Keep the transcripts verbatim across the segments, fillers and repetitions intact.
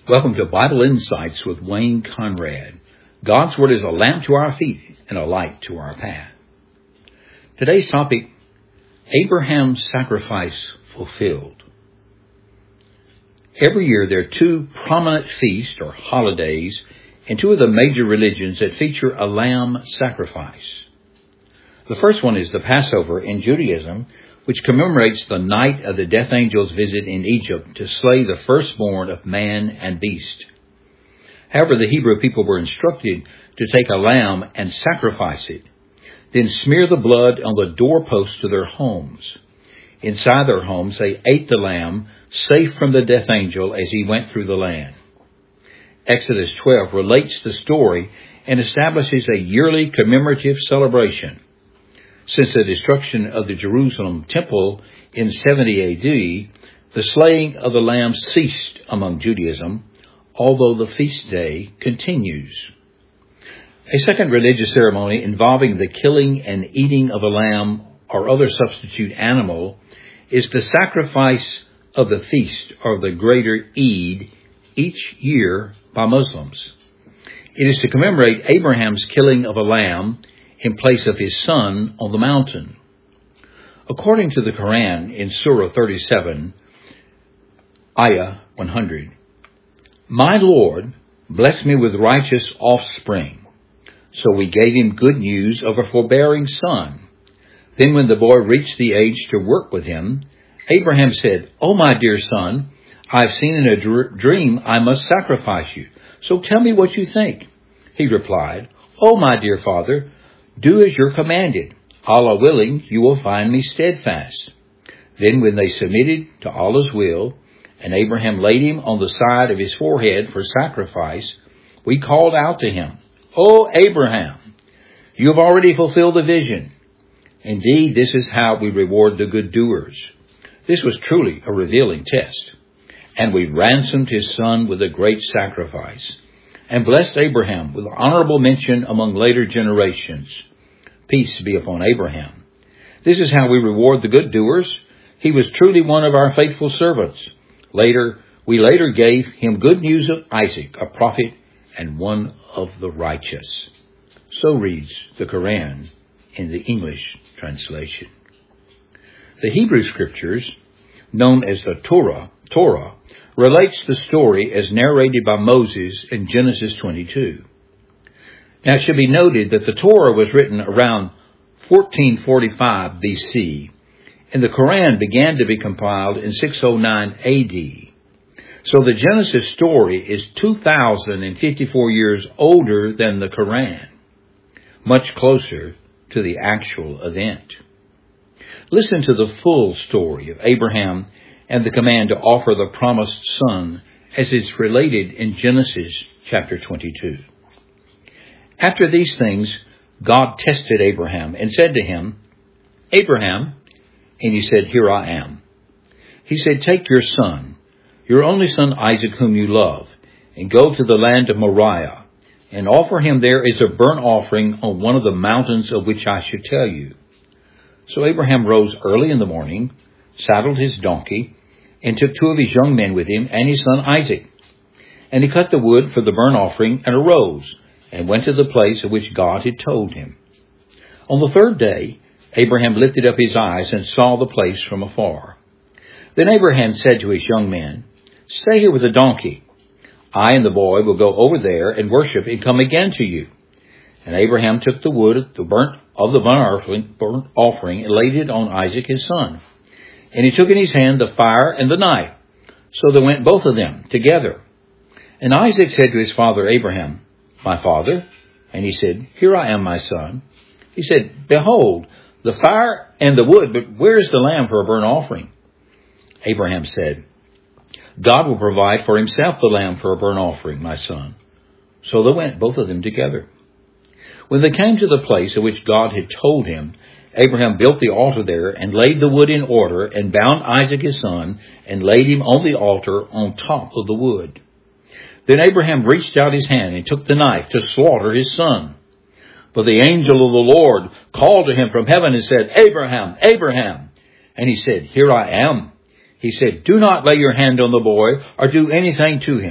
Welcome to Bible Insights with Wayne Conrad. God's Word is a lamp to our feet and a light to our path. Today's topic, Abraham's sacrifice fulfilled. Every year there are two prominent feasts or holidays in two of the major religions that feature a lamb sacrifice. The first one is the Passover in Judaism, which commemorates the night of the death angel's visit in Egypt to slay the firstborn of man and beast. However, the Hebrew people were instructed to take a lamb and sacrifice it, then smear the blood on the doorposts of their homes. Inside their homes, they ate the lamb, safe from the death angel as he went through the land. Exodus twelve relates the story and establishes a yearly commemorative celebration. Since the destruction of the Jerusalem temple in seventy A D, the slaying of the lamb ceased among Judaism, although the feast day continues. A second religious ceremony involving the killing and eating of a lamb or other substitute animal is the sacrifice of the feast or the greater Eid each year by Muslims. It is to commemorate Abraham's killing of a lamb in place of his son on the mountain. According to the Quran in Surah thirty-seven, Ayah one hundred, "My Lord blessed me with righteous offspring, so we gave him good news of a forbearing son. Then when the boy reached the age to work with him, Abraham said, 'O my dear son, I've seen in a dr- dream I must sacrifice you. So tell me what you think.' He replied, 'O my dear father, do as you're commanded. Allah willing, you will find me steadfast.' Then when they submitted to Allah's will, and Abraham laid him on the side of his forehead for sacrifice, we called out to him, 'O Abraham, you have already fulfilled the vision. Indeed, this is how we reward the good doers.' This was truly a revealing test. And we ransomed his son with a great sacrifice, and blessed Abraham with honorable mention among later generations. Peace be upon Abraham. This is how we reward the good doers. He was truly one of our faithful servants. Later, we later gave him good news of Isaac, a prophet and one of the righteous." So reads the Quran in the English translation. The Hebrew Scriptures, known as the Torah, Torah, relates the story as narrated by Moses in Genesis twenty-two. Now it should be noted that the Torah was written around fourteen forty-five B C, and the Quran began to be compiled in six oh nine A D. So the Genesis story is two thousand fifty-four years older than the Quran, much closer to the actual event. Listen to the full story of Abraham and the command to offer the promised son as it's related in Genesis chapter twenty-two. After these things, God tested Abraham and said to him, "Abraham," and he said, "Here I am." He said, "Take your son, your only son Isaac, whom you love, and go to the land of Moriah, and offer him there as a burnt offering on one of the mountains of which I should tell you." So Abraham rose early in the morning, saddled his donkey, and took two of his young men with him and his son Isaac. And he cut the wood for the burnt offering and arose and went to the place of which God had told him. On the third day, Abraham lifted up his eyes and saw the place from afar. Then Abraham said to his young men, "Stay here with the donkey. I and the boy will go over there and worship and come again to you." And Abraham took the wood of the burnt of the burnt offering and laid it on Isaac his son. And he took in his hand the fire and the knife. So they went both of them together. And Isaac said to his father Abraham, "My father?" And he said, "Here I am, my son." He said, "Behold, the fire and the wood, but where is the lamb for a burnt offering?" Abraham said, "God will provide for himself the lamb for a burnt offering, my son." So they went both of them together. When they came to the place of which God had told him, Abraham built the altar there and laid the wood in order and bound Isaac his son and laid him on the altar on top of the wood. Then Abraham reached out his hand and took the knife to slaughter his son. But the angel of the Lord called to him from heaven and said, "Abraham, Abraham." And he said, "Here I am." He said, "Do not lay your hand on the boy or do anything to him,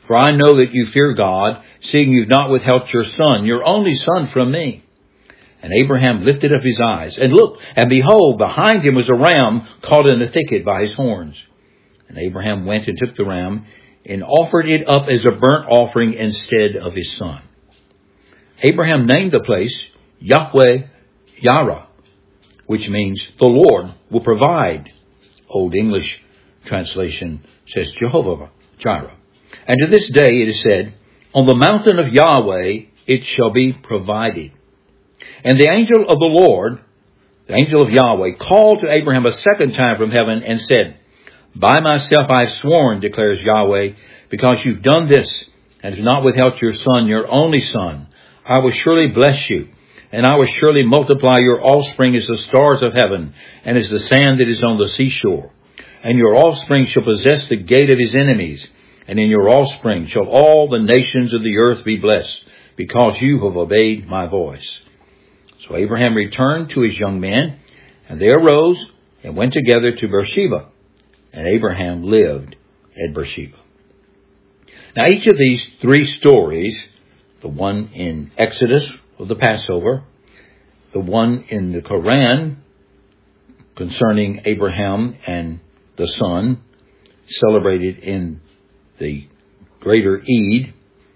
For I know that you fear God, seeing you've not withheld your son, your only son, from me. And Abraham lifted up his eyes and looked, and behold, behind him was a ram caught in the thicket by his horns. And Abraham went and took the ram and offered it up as a burnt offering instead of his son. Abraham named the place Yahweh Yireh, which means the Lord will provide. Old English translation says Jehovah Jireh. And to this day it is said, on the mountain of Yahweh it shall be provided. And the angel of the Lord, the angel of Yahweh, called to Abraham a second time from heaven and said, by myself I have sworn, declares Yahweh, because you've done this and have not withheld your son, your only son, I will surely bless you, and I will surely multiply your offspring as the stars of heaven and as the sand that is on the seashore. And your offspring shall possess the gate of his enemies, and in your offspring shall all the nations of the earth be blessed, because you have obeyed my voice. So Abraham returned to his young men, and they arose and went together to Beersheba, and Abraham lived at Beersheba. Now each of these three stories, the one in Exodus of the Passover, the one in the Quran concerning Abraham and the son, celebrated in the greater Eid,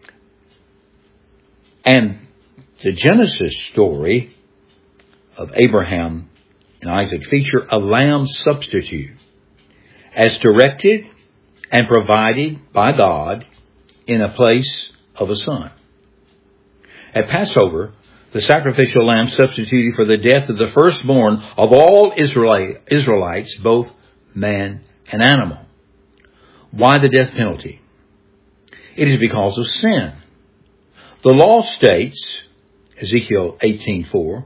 and the Genesis story of Abraham and Isaac feature a lamb substitute as directed and provided by God in a place of a son. At Passover, the sacrificial lamb substituted for the death of the firstborn of all Israelites, both man and animal. Why the death penalty? It is because of sin. The law states, Ezekiel eighteen four,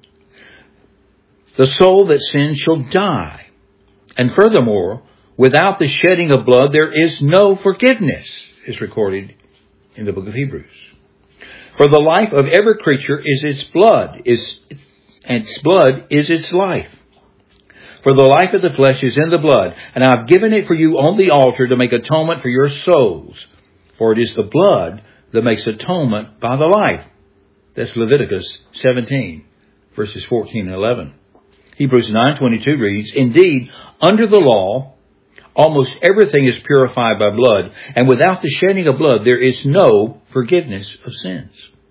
the soul that sins shall die. And furthermore, without the shedding of blood, there is no forgiveness, is recorded in the book of Hebrews. For the life of every creature is its blood, is, and its blood is its life. For the life of the flesh is in the blood, and I have given it for you on the altar to make atonement for your souls. For it is the blood that makes atonement by the life. That's Leviticus seventeen, verses fourteen and eleven. Hebrews nine twenty-two reads, indeed, under the law, almost everything is purified by blood, and without the shedding of blood, there is no forgiveness of sins.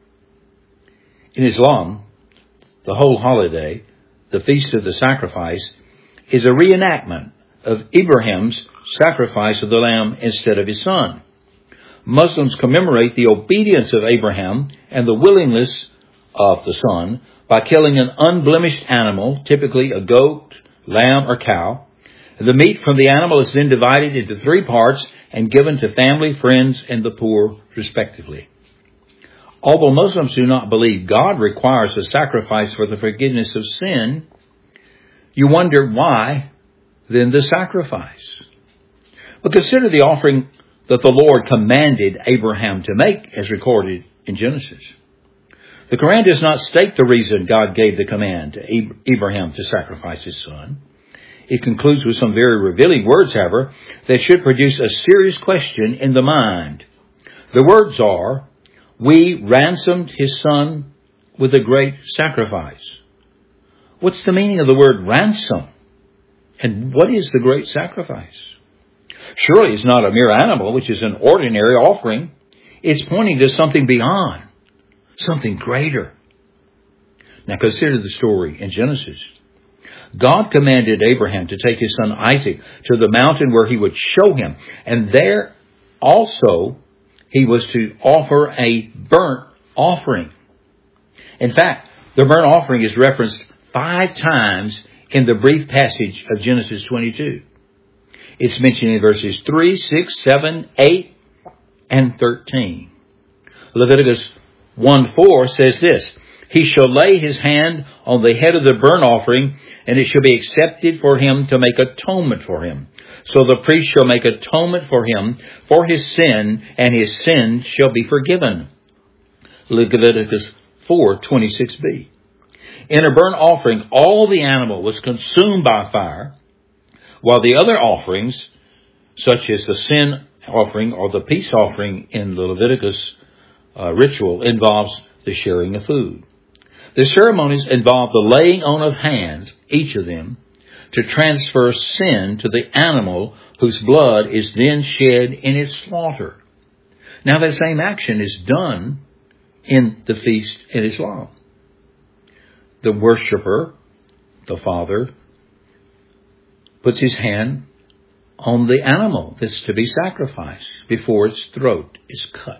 In Islam, the whole holiday, the Feast of the Sacrifice, is a reenactment of Abraham's sacrifice of the lamb instead of his son. Muslims commemorate the obedience of Abraham and the willingness of the son by killing an unblemished animal, typically a goat, lamb, or cow. The meat from the animal is then divided into three parts and given to family, friends, and the poor, respectively. Although Muslims do not believe God requires a sacrifice for the forgiveness of sin, you wonder why then the sacrifice? But consider the offering that the Lord commanded Abraham to make, as recorded in Genesis. The Quran does not state the reason God gave the command to Abraham to sacrifice his son. It concludes with some very revealing words, however, that should produce a serious question in the mind. The words are, we ransomed his son with a great sacrifice. What's the meaning of the word ransom? And what is the great sacrifice? Surely it's not a mere animal, which is an ordinary offering. It's pointing to something beyond, something greater. Now consider the story in Genesis. God commanded Abraham to take his son Isaac to the mountain where he would show him. And there also he was to offer a burnt offering. In fact, the burnt offering is referenced five times in the brief passage of Genesis twenty-two. It's mentioned in verses three, six, seven, eight, and thirteen. Leviticus one four says this, he shall lay his hand on the head of the burnt offering, and it shall be accepted for him to make atonement for him. So the priest shall make atonement for him for his sin, and his sin shall be forgiven. Leviticus four twenty-six b. In a burnt offering, all the animal was consumed by fire, while the other offerings, such as the sin offering, or the peace offering in the Leviticus uh, ritual, involves the sharing of food. The ceremonies involve the laying on of hands, each of them, to transfer sin to the animal whose blood is then shed in its slaughter. Now, that same action is done in the feast in Islam. The worshiper, the father, puts his hand on the animal that's to be sacrificed before its throat is cut.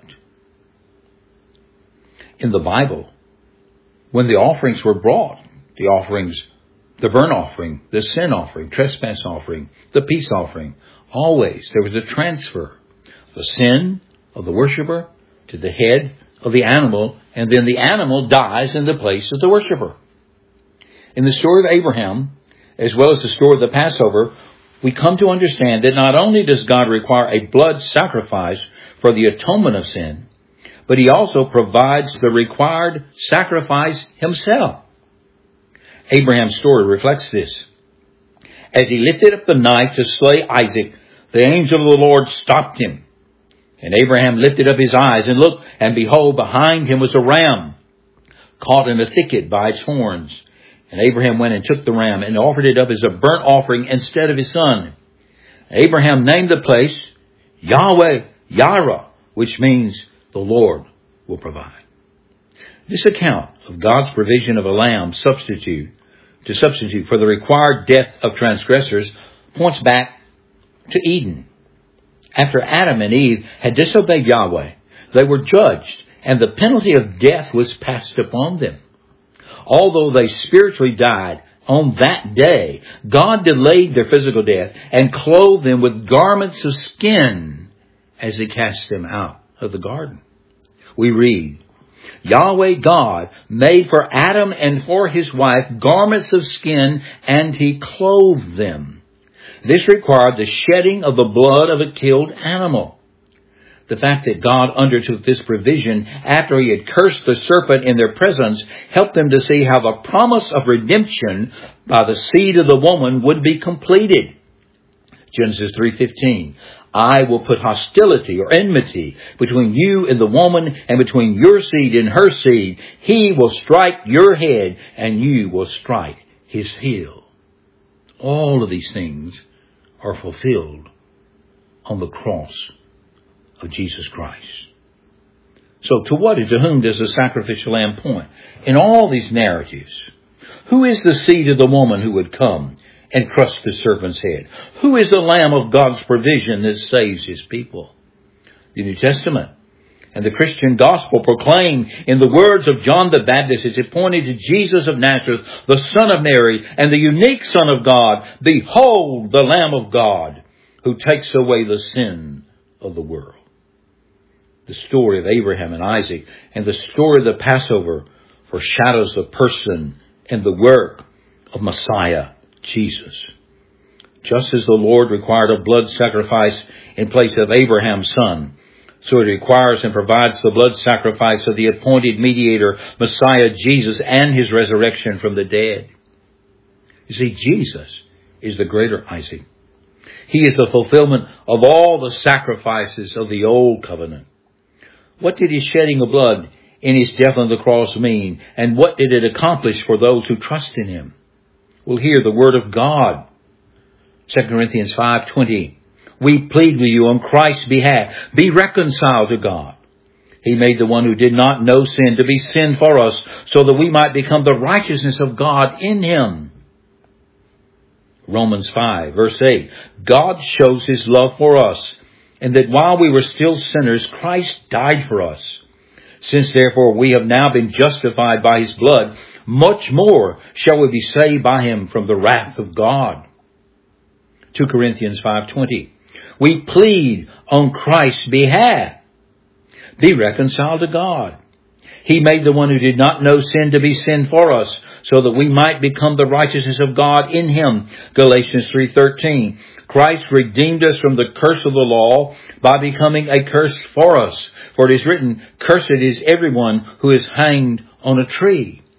In the Bible, when the offerings were brought, the offerings, the burnt offering, the sin offering, trespass offering, the peace offering, always there was a transfer of the sin of the worshiper to the head of the animal, and then the animal dies in the place of the worshiper. In the story of Abraham, as well as the story of the Passover, we come to understand that not only does God require a blood sacrifice for the atonement of sin, but he also provides the required sacrifice himself. Abraham's story reflects this. As he lifted up the knife to slay Isaac, the angel of the Lord stopped him. And Abraham lifted up his eyes and looked, and behold, behind him was a ram, caught in a thicket by its horns. And Abraham went and took the ram and offered it up as a burnt offering instead of his son. Abraham named the place Yahweh Yireh, which means the Lord will provide. This account of God's provision of a lamb substitute to substitute for the required death of transgressors points back to Eden. After Adam and Eve had disobeyed Yahweh, they were judged, and the penalty of death was passed upon them. Although they spiritually died on that day, God delayed their physical death and clothed them with garments of skin as he cast them out of the garden. We read, Yahweh God made for Adam and for his wife garments of skin, and he clothed them. This required the shedding of the blood of a killed animal. The fact that God undertook this provision after he had cursed the serpent in their presence helped them to see how the promise of redemption by the seed of the woman would be completed. Genesis three fifteen. I will put hostility or enmity between you and the woman, and between your seed and her seed. He will strike your head, and you will strike his heel. All of these things are fulfilled on the cross of Jesus Christ. So to what and to whom does the sacrificial lamb point? In all these narratives, who is the seed of the woman who would come and crush the serpent's head? Who is the Lamb of God's provision that saves his people? The New Testament and the Christian gospel proclaim in the words of John the Baptist as it pointed to Jesus of Nazareth, the Son of Mary and the unique Son of God, behold the Lamb of God who takes away the sin of the world. The story of Abraham and Isaac and the story of the Passover foreshadows the person and the work of Messiah, Jesus. Just as the Lord required a blood sacrifice in place of Abraham's son, so he requires and provides the blood sacrifice of the appointed mediator, Messiah Jesus, and his resurrection from the dead. You see, Jesus is the greater Isaac. He is the fulfillment of all the sacrifices of the old covenant. What did his shedding of blood in his death on the cross mean? And what did it accomplish for those who trust in him? We'll hear the word of God. Second Corinthians five twenty. We plead with you on Christ's behalf. Be reconciled to God. He made the one who did not know sin to be sin for us, so that we might become the righteousness of God in him. Romans five verse eight. God shows his love for us, and that while we were still sinners, Christ died for us. Since therefore we have now been justified by his blood, much more shall we be saved by him from the wrath of God. Second Corinthians five twenty. We plead on Christ's behalf. Be reconciled to God. He made the one who did not know sin to be sin for us, so that we might become the righteousness of God in him. Galatians three thirteen. Christ redeemed us from the curse of the law by becoming a curse for us. For it is written, cursed is everyone who is hanged on a tree.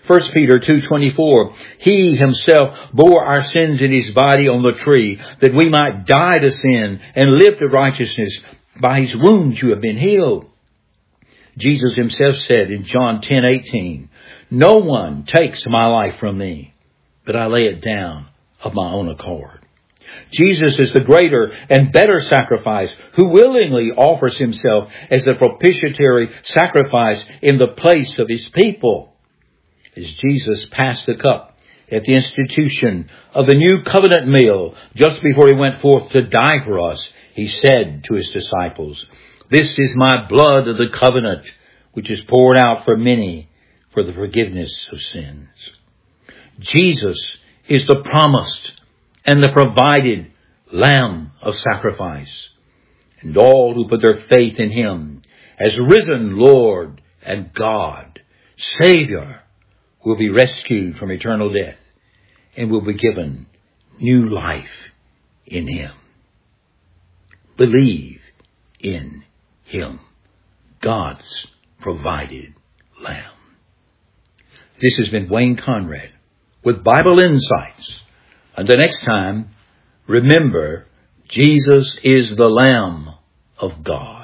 First Peter two twenty-four, He himself bore our sins in his body on the tree, that we might die to sin and live to righteousness. By his wounds you have been healed. Jesus himself said in John ten eighteen, No one takes my life from me, but I lay it down of my own accord. Jesus is the greater and better sacrifice who willingly offers himself as the propitiatory sacrifice in the place of his people. As Jesus passed the cup at the institution of the new covenant meal just before he went forth to die for us, he said to his disciples, This is my blood of the covenant, which is poured out for many for the forgiveness of sins. Jesus is the promised and the provided Lamb of sacrifice. And all who put their faith in him as risen Lord and God, Savior, will be rescued from eternal death and will be given new life in him. Believe in him, God's provided Lamb. This has been Wayne Conrad with Bible Insights. Until next time, remember, Jesus is the Lamb of God.